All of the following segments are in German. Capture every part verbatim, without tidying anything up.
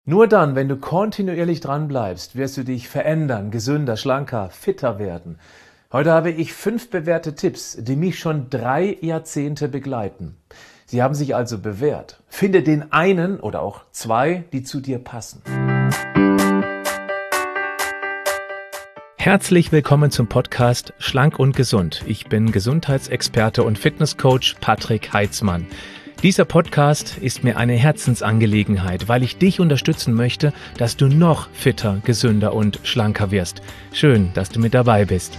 Nur dann, wenn du kontinuierlich dran bleibst, wirst du dich verändern, gesünder, schlanker, fitter werden. Heute habe ich fünf bewährte Tipps, die mich schon drei Jahrzehnte begleiten. Sie haben sich also bewährt. Finde den einen oder auch zwei, die zu dir passen. Herzlich willkommen zum Podcast Schlank und Gesund. Ich bin Gesundheitsexperte und Fitnesscoach Patrick Heitzmann. Dieser Podcast ist mir eine Herzensangelegenheit, weil ich dich unterstützen möchte, dass du noch fitter, gesünder und schlanker wirst. Schön, dass du mit dabei bist.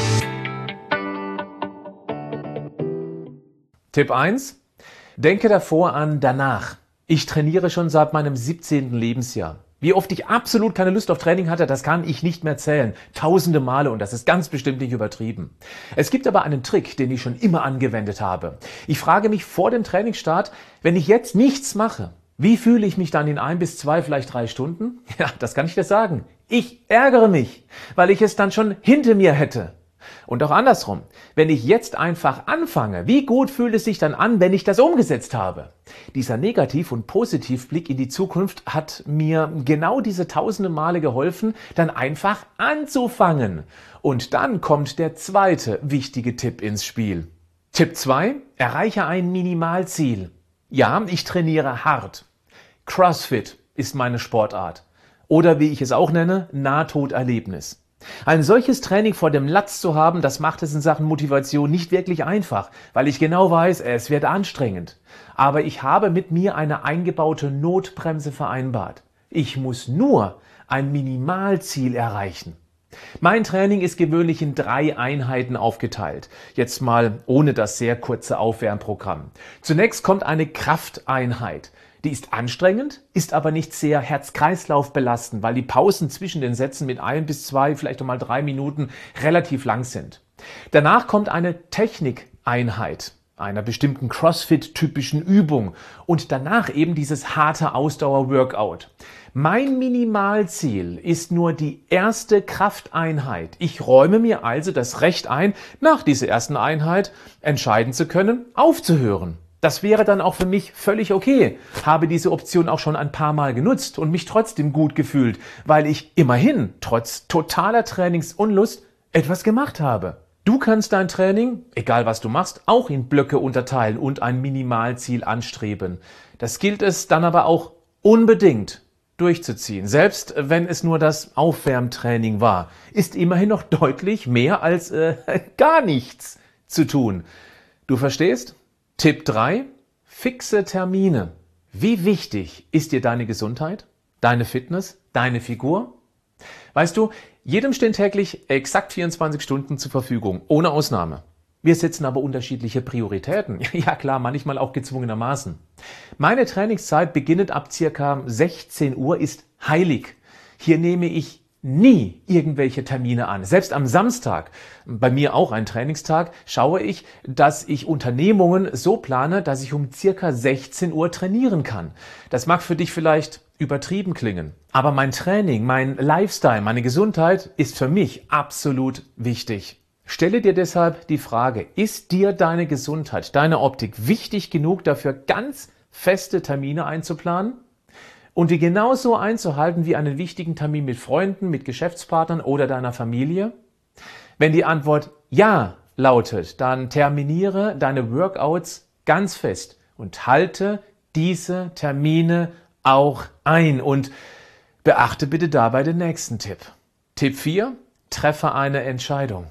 Tipp eins. Denke davor an danach. Ich trainiere schon seit meinem siebzehnten Lebensjahr. Wie oft ich absolut keine Lust auf Training hatte, das kann ich nicht mehr zählen. Tausende Male, und das ist ganz bestimmt nicht übertrieben. Es gibt aber einen Trick, den ich schon immer angewendet habe. Ich frage mich vor dem Trainingsstart, wenn ich jetzt nichts mache, wie fühle ich mich dann in ein bis zwei, vielleicht drei Stunden? Ja, das kann ich dir sagen. Ich ärgere mich, weil ich es dann schon hinter mir hätte. Und auch andersrum, wenn ich jetzt einfach anfange, wie gut fühlt es sich dann an, wenn ich das umgesetzt habe? Dieser Negativ- und Positivblick in die Zukunft hat mir genau diese tausende Male geholfen, dann einfach anzufangen. Und dann kommt der zweite wichtige Tipp ins Spiel. Tipp zwei: Erreiche ein Minimalziel. Ja, ich trainiere hart. CrossFit ist meine Sportart. Oder wie ich es auch nenne, Nahtoderlebnis. Ein solches Training vor dem Latz zu haben, das macht es in Sachen Motivation nicht wirklich einfach, weil ich genau weiß, es wird anstrengend. Aber ich habe mit mir eine eingebaute Notbremse vereinbart. Ich muss nur ein Minimalziel erreichen. Mein Training ist gewöhnlich in drei Einheiten aufgeteilt. Jetzt mal ohne das sehr kurze Aufwärmprogramm. Zunächst kommt eine Krafteinheit. Die ist anstrengend, ist aber nicht sehr Herz-Kreislauf belastend, weil die Pausen zwischen den Sätzen mit ein bis zwei, vielleicht auch mal drei Minuten relativ lang sind. Danach kommt eine Technikeinheit einer bestimmten CrossFit-typischen Übung und danach eben dieses harte Ausdauer-Workout. Mein Minimalziel ist nur die erste Krafteinheit. Ich räume mir also das Recht ein, nach dieser ersten Einheit entscheiden zu können, aufzuhören. Das wäre dann auch für mich völlig okay. Habe diese Option auch schon ein paar Mal genutzt und mich trotzdem gut gefühlt, weil ich immerhin trotz totaler Trainingsunlust etwas gemacht habe. Du kannst dein Training, egal was du machst, auch in Blöcke unterteilen und ein Minimalziel anstreben. Das gilt es dann aber auch unbedingt durchzuziehen. Selbst wenn es nur das Aufwärmtraining war, ist immerhin noch deutlich mehr als äh, gar nichts zu tun. Du verstehst? Tipp drei. Fixe Termine. Wie wichtig ist dir deine Gesundheit, deine Fitness, deine Figur? Weißt du, jedem stehen täglich exakt vierundzwanzig Stunden zur Verfügung, ohne Ausnahme. Wir setzen aber unterschiedliche Prioritäten. Ja klar, manchmal auch gezwungenermaßen. Meine Trainingszeit beginnend ab circa sechzehn Uhr ist heilig. Hier nehme ich nie irgendwelche Termine an. Selbst am Samstag, bei mir auch ein Trainingstag, schaue ich, dass ich Unternehmungen so plane, dass ich um circa sechzehn Uhr trainieren kann. Das mag für dich vielleicht übertrieben klingen, aber mein Training, mein Lifestyle, meine Gesundheit ist für mich absolut wichtig. Stelle dir deshalb die Frage, ist dir deine Gesundheit, deine Optik wichtig genug dafür, ganz feste Termine einzuplanen? Und die genauso einzuhalten wie einen wichtigen Termin mit Freunden, mit Geschäftspartnern oder deiner Familie? Wenn die Antwort ja lautet, dann terminiere deine Workouts ganz fest und halte diese Termine auch ein. Und beachte bitte dabei den nächsten Tipp. Tipp vier. Treffe eine Entscheidung.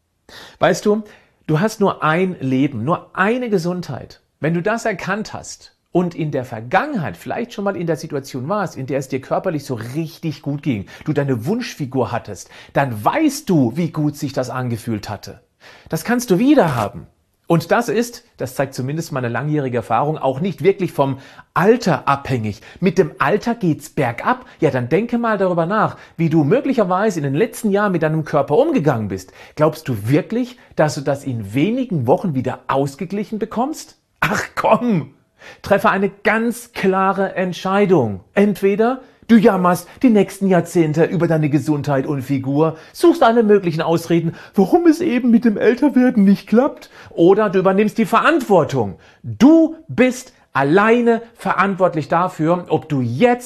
Weißt du, du hast nur ein Leben, nur eine Gesundheit. Wenn du das erkannt hast, und in der Vergangenheit vielleicht schon mal in der Situation warst, in der es dir körperlich so richtig gut ging, du deine Wunschfigur hattest, dann weißt du, wie gut sich das angefühlt hatte. Das kannst du wieder haben. Und das ist, das zeigt zumindest meine langjährige Erfahrung, auch nicht wirklich vom Alter abhängig. Mit dem Alter geht's bergab. Ja, dann denke mal darüber nach, wie du möglicherweise in den letzten Jahren mit deinem Körper umgegangen bist. Glaubst du wirklich, dass du das in wenigen Wochen wieder ausgeglichen bekommst? Ach komm! Treffe eine ganz klare Entscheidung. Entweder du jammerst die nächsten Jahrzehnte über deine Gesundheit und Figur, suchst alle möglichen Ausreden, warum es eben mit dem Älterwerden nicht klappt, oder du übernimmst die Verantwortung. Du bist alleine verantwortlich dafür, ob du jetzt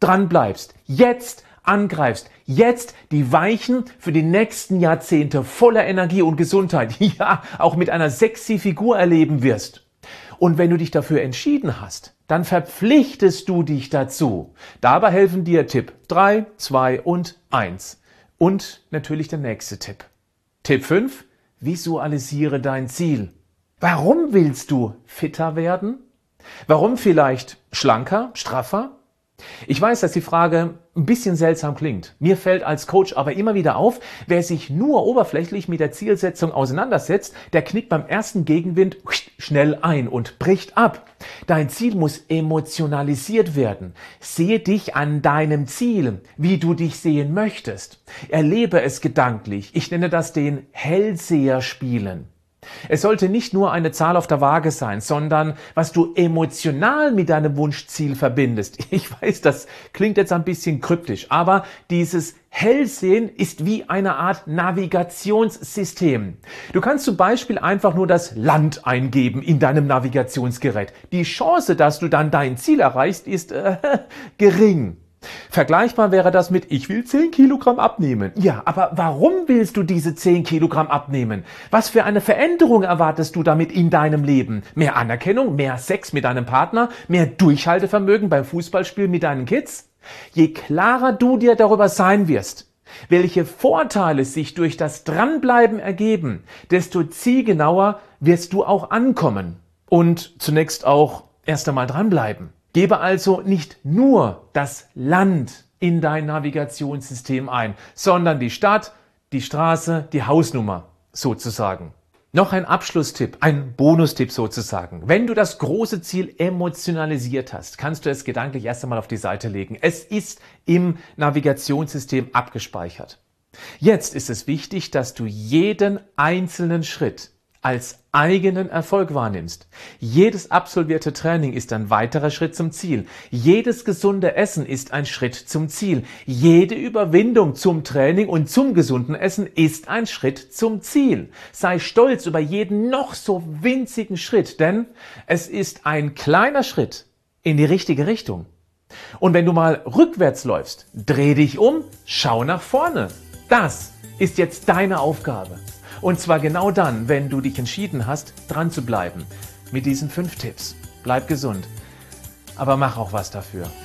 dran bleibst, jetzt angreifst, jetzt die Weichen für die nächsten Jahrzehnte voller Energie und Gesundheit, ja, auch mit einer sexy Figur erleben wirst. Und wenn du dich dafür entschieden hast, dann verpflichtest du dich dazu. Dabei helfen dir Tipp drei, zwei und eins. Und natürlich der nächste Tipp. Tipp fünf. Visualisiere dein Ziel. Warum willst du fitter werden? Warum vielleicht schlanker, straffer? Ich weiß, dass die Frage ein bisschen seltsam klingt. Mir fällt als Coach aber immer wieder auf, wer sich nur oberflächlich mit der Zielsetzung auseinandersetzt, der knickt beim ersten Gegenwind schnell ein und bricht ab. Dein Ziel muss emotionalisiert werden. Sehe dich an deinem Ziel, wie du dich sehen möchtest. Erlebe es gedanklich. Ich nenne das den Hellseher spielen. Es sollte nicht nur eine Zahl auf der Waage sein, sondern was du emotional mit deinem Wunschziel verbindest. Ich weiß, das klingt jetzt ein bisschen kryptisch, aber dieses Hellsehen ist wie eine Art Navigationssystem. Du kannst zum Beispiel einfach nur das Land eingeben in deinem Navigationsgerät. Die Chance, dass du dann dein Ziel erreichst, ist äh, gering. Vergleichbar wäre das mit, ich will zehn Kilogramm abnehmen. Ja, aber warum willst du diese zehn Kilogramm abnehmen? Was für eine Veränderung erwartest du damit in deinem Leben? Mehr Anerkennung, mehr Sex mit deinem Partner, mehr Durchhaltevermögen beim Fußballspiel mit deinen Kids? Je klarer du dir darüber sein wirst, welche Vorteile sich durch das Dranbleiben ergeben, desto zielgenauer wirst du auch ankommen. Und zunächst auch erst einmal dranbleiben. Gebe also nicht nur das Land in dein Navigationssystem ein, sondern die Stadt, die Straße, die Hausnummer sozusagen. Noch ein Abschlusstipp, ein Bonustipp sozusagen. Wenn du das große Ziel emotionalisiert hast, kannst du es gedanklich erst einmal auf die Seite legen. Es ist im Navigationssystem abgespeichert. Jetzt ist es wichtig, dass du jeden einzelnen Schritt als eigenen Erfolg wahrnimmst. Jedes absolvierte Training ist ein weiterer Schritt zum Ziel. Jedes gesunde Essen ist ein Schritt zum Ziel. Jede Überwindung zum Training und zum gesunden Essen ist ein Schritt zum Ziel. Sei stolz über jeden noch so winzigen Schritt, denn es ist ein kleiner Schritt in die richtige Richtung. Und wenn du mal rückwärts läufst, dreh dich um, schau nach vorne. Das ist jetzt deine Aufgabe. Und zwar genau dann, wenn du dich entschieden hast, dran zu bleiben. Mit diesen fünf Tipps. Bleib gesund, aber mach auch was dafür.